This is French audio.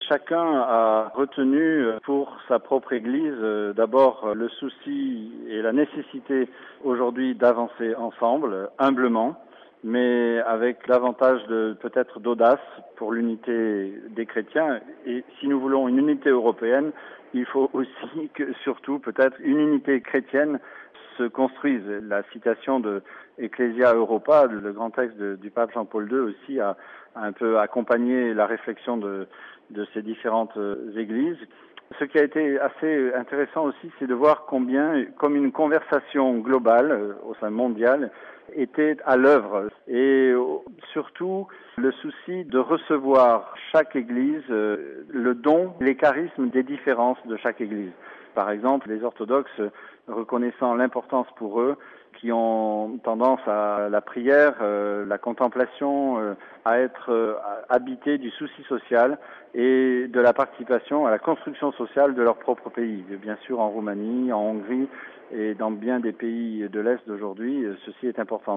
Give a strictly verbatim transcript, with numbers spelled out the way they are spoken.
Chacun a retenu pour sa propre Église d'abord le souci et la nécessité aujourd'hui d'avancer ensemble, humblement, mais avec l'avantage de peut-être d'audace pour l'unité des chrétiens. Et si nous voulons une unité européenne, il faut aussi que surtout peut-être une unité chrétienne se construise. La citation de Ecclesia Europa, le grand texte de, du pape Jean-Paul deux aussi, a, a un peu accompagné la réflexion de, de ces différentes églises. Ce qui a été assez intéressant aussi, c'est de voir combien, comme une conversation globale au sein mondial, était à l'œuvre. Et surtout, le souci de recevoir chaque église, le don, les charismes des différences de chaque église. Par exemple, les orthodoxes reconnaissant l'importance pour eux, qui ont tendance à la prière, euh, la contemplation, euh, à être euh, habités du souci social et de la participation à la construction sociale de leur propre pays. Bien sûr, en Roumanie, en Hongrie et dans bien des pays de l'Est d'aujourd'hui, ceci est important.